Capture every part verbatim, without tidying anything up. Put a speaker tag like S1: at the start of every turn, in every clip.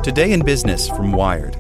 S1: Today in Business from Wired.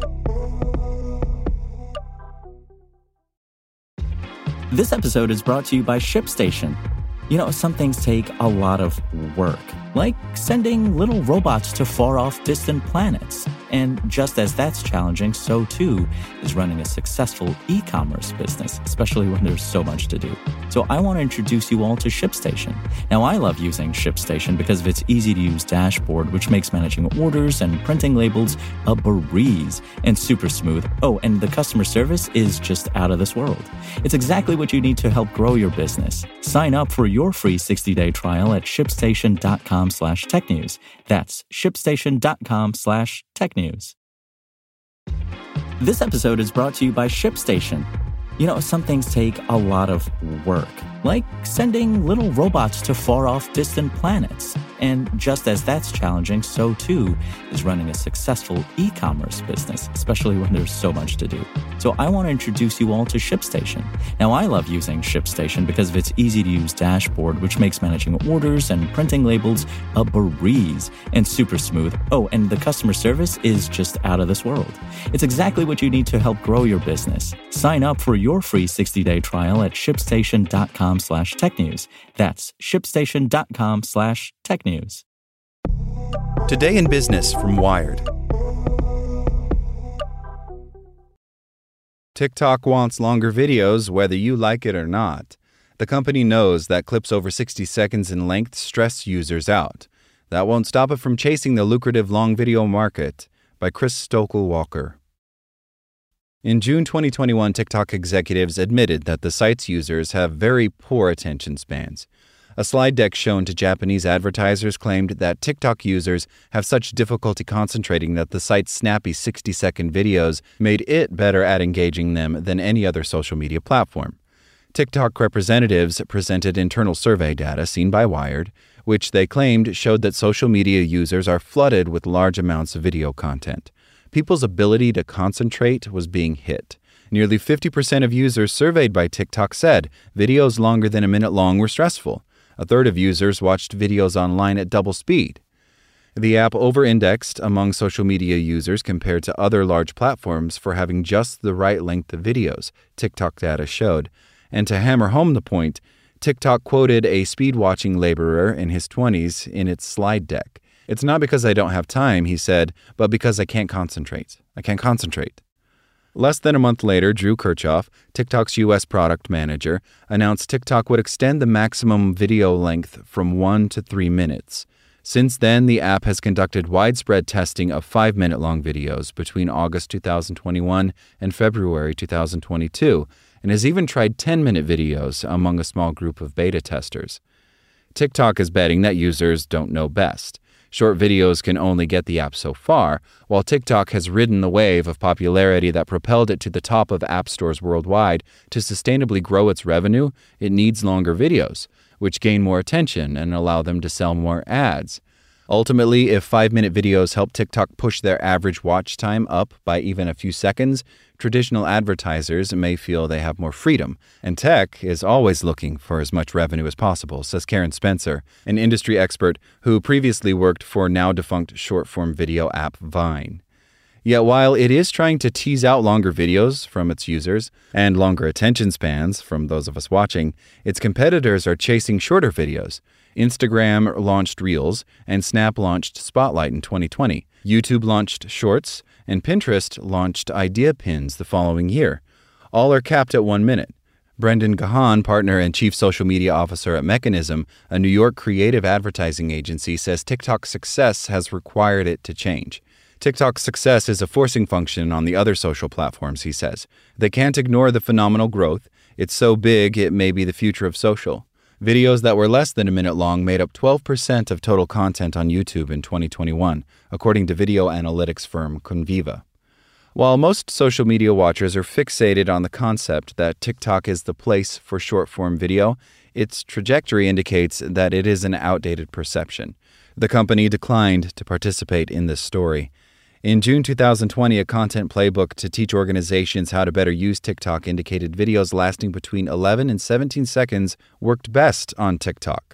S2: This episode is brought to you by ShipStation. You know, some things take a lot of work, like sending little robots to far-off distant planets. And just as that's challenging, so too is running a successful e-commerce business, especially when there's so much to do. So I want to introduce you all to ShipStation. Now, I love using ShipStation because of its easy-to-use dashboard, which makes managing orders and printing labels a breeze and super smooth. Oh, and the customer service is just out of this world. It's exactly what you need to help grow your business. Sign up for your free sixty-day trial at shipstation.com slash tech news. That's shipstation.com slash tech news. This episode is brought to you by ShipStation. You know, some things take a lot of work, like sending little robots to far-off distant planets. And just as that's challenging, so too is running a successful e-commerce business, especially when there's so much to do. So I want to introduce you all to ShipStation. Now, I love using ShipStation because of its easy-to-use dashboard, which makes managing orders and printing labels a breeze and super smooth. Oh, and the customer service is just out of this world. It's exactly what you need to help grow your business. Sign up for your free sixty-day trial at shipstation.com slash tech news. That's shipstation.com slash tech news.
S1: Today in Business from Wired.
S3: TikTok wants longer videos whether you like it or not. The company knows that clips over sixty seconds in length stress users out. That won't stop it from chasing the lucrative long video market. By Chris Stokel-Walker. In June twenty twenty-one, TikTok executives admitted that the site's users have very poor attention spans. A slide deck shown to Japanese advertisers claimed that TikTok users have such difficulty concentrating that the site's snappy sixty-second videos made it better at engaging them than any other social media platform. TikTok representatives presented internal survey data seen by Wired, which they claimed showed that social media users are flooded with large amounts of video content. People's ability to concentrate was being hit. Nearly fifty percent of users surveyed by TikTok said videos longer than a minute long were stressful. A third of users watched videos online at double speed. The app over-indexed among social media users compared to other large platforms for having just the right length of videos, TikTok data showed. And to hammer home the point, TikTok quoted a speed-watching laborer in his twenties in its slide deck. "It's not because I don't have time," he said, "but because I can't concentrate. I can't concentrate." Less than a month later, Drew Kirchhoff, TikTok's U S product manager, announced TikTok would extend the maximum video length from one to three minutes. Since then, the app has conducted widespread testing of five-minute-long videos between August twenty twenty-one and February twenty twenty-two, and has even tried ten-minute videos among a small group of beta testers. TikTok is betting that users don't know best. Short videos can only get the app so far, while TikTok has ridden the wave of popularity that propelled it to the top of app stores worldwide. To sustainably grow its revenue, it needs longer videos, which gain more attention and allow them to sell more ads. Ultimately, if five-minute videos help TikTok push their average watch time up by even a few seconds, traditional advertisers may feel they have more freedom. And tech is always looking for as much revenue as possible, says Karen Spencer, an industry expert who previously worked for now-defunct short-form video app Vine. Yet while it is trying to tease out longer videos from its users and longer attention spans from those of us watching, its competitors are chasing shorter videos. Instagram launched Reels, and Snap launched Spotlight in twenty twenty. YouTube launched Shorts, and Pinterest launched Idea Pins the following year. All are capped at one minute. Brendan Gahan, partner and chief social media officer at Mechanism, a New York creative advertising agency, says TikTok's success has required it to change. TikTok's success is a forcing function on the other social platforms, he says. They can't ignore the phenomenal growth. It's so big, it may be the future of social. Videos that were less than a minute long made up twelve percent of total content on YouTube in twenty twenty-one, according to video analytics firm Conviva. While most social media watchers are fixated on the concept that TikTok is the place for short-form video, its trajectory indicates that it is an outdated perception. The company declined to participate in this story. In June twenty twenty, a content playbook to teach organizations how to better use TikTok indicated videos lasting between eleven and seventeen seconds worked best on TikTok.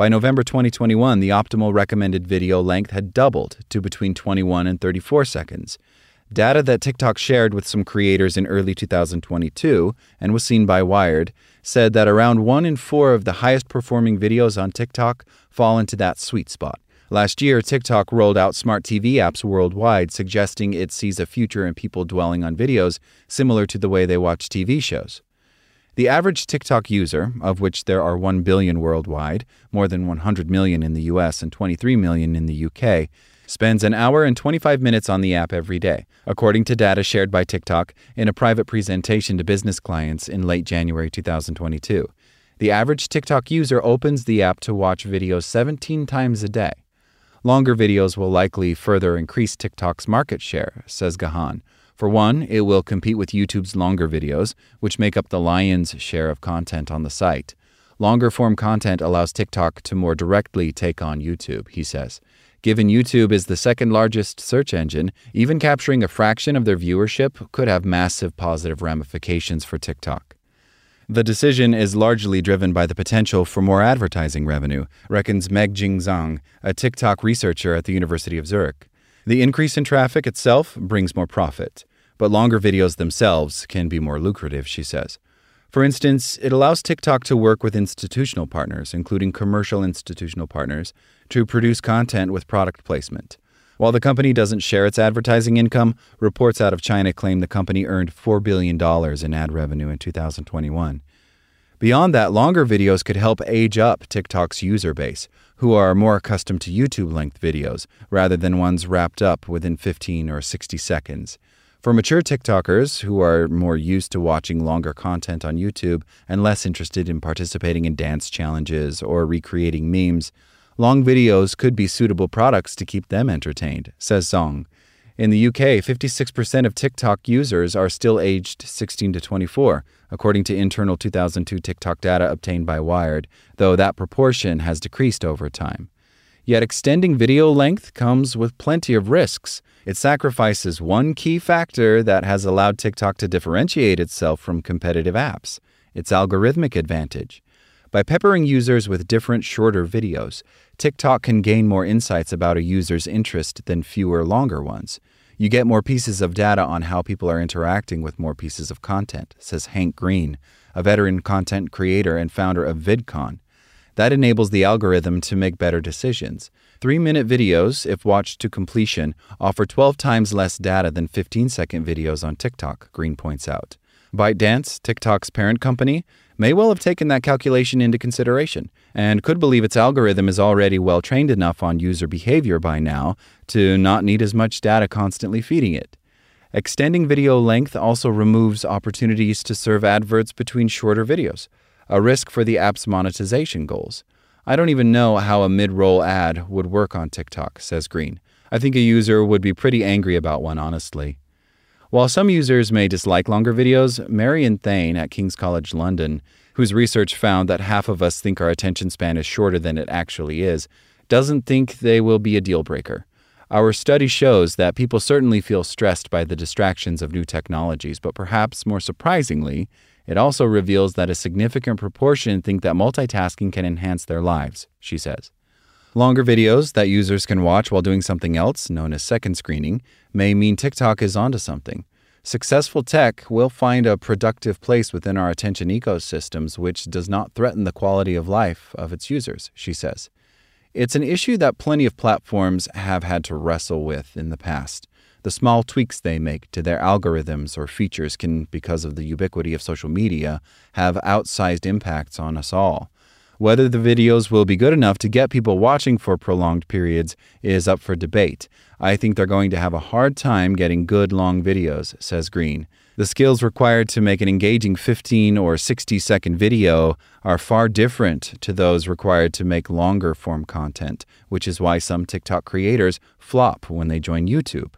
S3: By November twenty twenty-one, the optimal recommended video length had doubled to between twenty-one and thirty-four seconds. Data that TikTok shared with some creators in early two thousand twenty-two and was seen by Wired said that around one in four of the highest-performing videos on TikTok fall into that sweet spot. Last year, TikTok rolled out smart T V apps worldwide, suggesting it sees a future in people dwelling on videos similar to the way they watch T V shows. The average TikTok user, of which there are one billion worldwide, more than one hundred million in the U S and twenty-three million in the U K, spends an hour and twenty-five minutes on the app every day, according to data shared by TikTok in a private presentation to business clients in late January two thousand twenty-two. The average TikTok user opens the app to watch videos seventeen times a day. Longer videos will likely further increase TikTok's market share, says Gahan. For one, it will compete with YouTube's longer videos, which make up the lion's share of content on the site. Longer-form content allows TikTok to more directly take on YouTube, he says. Given YouTube is the second-largest search engine, even capturing a fraction of their viewership could have massive positive ramifications for TikTok. The decision is largely driven by the potential for more advertising revenue, reckons Megjing Zhang, a TikTok researcher at the University of Zurich. The increase in traffic itself brings more profit, but longer videos themselves can be more lucrative, she says. For instance, it allows TikTok to work with institutional partners, including commercial institutional partners, to produce content with product placement. While the company doesn't share its advertising income, reports out of China claim the company earned four billion dollars in ad revenue in two thousand twenty-one. Beyond that, longer videos could help age up TikTok's user base, who are more accustomed to YouTube-length videos, rather than ones wrapped up within fifteen or sixty seconds. For mature TikTokers who are more used to watching longer content on YouTube and less interested in participating in dance challenges or recreating memes, long videos could be suitable products to keep them entertained, says Zhang. In the U K, fifty-six percent of TikTok users are still aged sixteen to twenty-four, according to internal two thousand two TikTok data obtained by Wired, though that proportion has decreased over time. Yet extending video length comes with plenty of risks. It sacrifices one key factor that has allowed TikTok to differentiate itself from competitive apps, its algorithmic advantage. By peppering users with different, shorter videos, TikTok can gain more insights about a user's interest than fewer, longer ones. You get more pieces of data on how people are interacting with more pieces of content, says Hank Green, a veteran content creator and founder of VidCon. That enables the algorithm to make better decisions. Three-minute videos, if watched to completion, offer twelve times less data than fifteen-second videos on TikTok, Green points out. ByteDance, TikTok's parent company, may well have taken that calculation into consideration and could believe its algorithm is already well-trained enough on user behavior by now to not need as much data constantly feeding it. Extending video length also removes opportunities to serve adverts between shorter videos, a risk for the app's monetization goals. I don't even know how a mid-roll ad would work on TikTok, says Green. I think a user would be pretty angry about one, honestly. While some users may dislike longer videos, Marion Thane at King's College London, whose research found that half of us think our attention span is shorter than it actually is, doesn't think they will be a deal breaker. Our study shows that people certainly feel stressed by the distractions of new technologies, but perhaps more surprisingly, it also reveals that a significant proportion think that multitasking can enhance their lives, she says. Longer videos that users can watch while doing something else, known as second screening, may mean TikTok is onto something. Successful tech will find a productive place within our attention ecosystems which does not threaten the quality of life of its users, she says. It's an issue that plenty of platforms have had to wrestle with in the past. The small tweaks they make to their algorithms or features can, because of the ubiquity of social media, have outsized impacts on us all. Whether the videos will be good enough to get people watching for prolonged periods is up for debate. I think they're going to have a hard time getting good long videos, says Green. The skills required to make an engaging fifteen or sixty second video are far different to those required to make longer form content, which is why some TikTok creators flop when they join YouTube.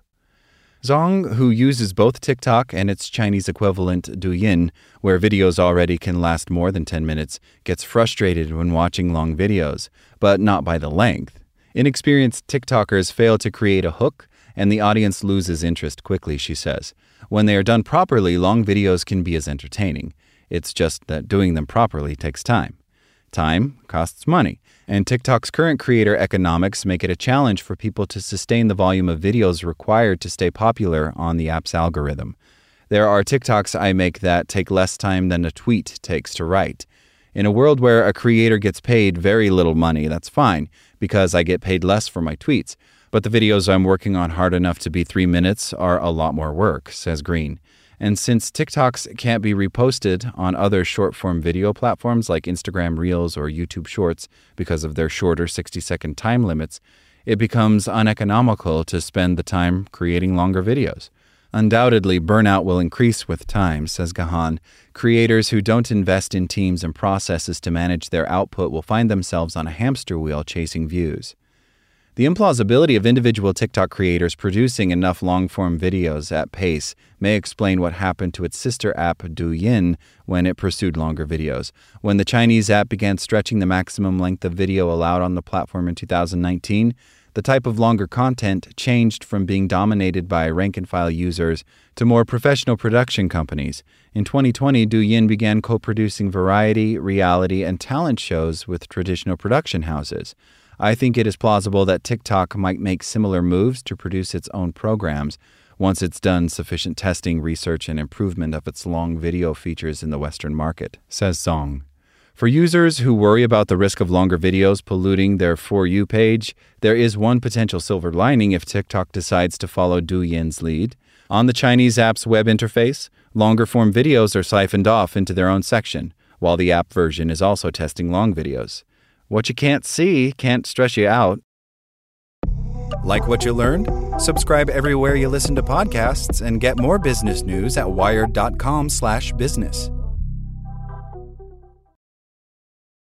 S3: Zhang, who uses both TikTok and its Chinese equivalent Douyin, where videos already can last more than ten minutes, gets frustrated when watching long videos, but not by the length. Inexperienced TikTokers fail to create a hook, and the audience loses interest quickly, she says. When they are done properly, long videos can be as entertaining. It's just that doing them properly takes time. Time costs money, and TikTok's current creator economics make it a challenge for people to sustain the volume of videos required to stay popular on the app's algorithm. There are TikToks I make that take less time than a tweet takes to write. In a world where a creator gets paid very little money, that's fine, because I get paid less for my tweets. But the videos I'm working on hard enough to be three minutes are a lot more work, says Green. And since TikToks can't be reposted on other short-form video platforms like Instagram Reels or YouTube Shorts because of their shorter sixty-second time limits, it becomes uneconomical to spend the time creating longer videos. Undoubtedly, burnout will increase with time, says Gahan. Creators who don't invest in teams and processes to manage their output will find themselves on a hamster wheel chasing views. The implausibility of individual TikTok creators producing enough long-form videos at pace may explain what happened to its sister app Douyin when it pursued longer videos. When the Chinese app began stretching the maximum length of video allowed on the platform in two thousand nineteen, the type of longer content changed from being dominated by rank-and-file users to more professional production companies. In twenty twenty, Douyin began co-producing variety, reality, and talent shows with traditional production houses. I think it is plausible that TikTok might make similar moves to produce its own programs once it's done sufficient testing, research, and improvement of its long video features in the Western market, says Song. For users who worry about the risk of longer videos polluting their For You page, there is one potential silver lining if TikTok decides to follow Douyin's lead. On the Chinese app's web interface, longer-form videos are siphoned off into their own section, while the app version is also testing long videos. What you can't see can't stress you out.
S1: Like what you learned? Subscribe everywhere you listen to podcasts and get more business news at wired dot com slash business.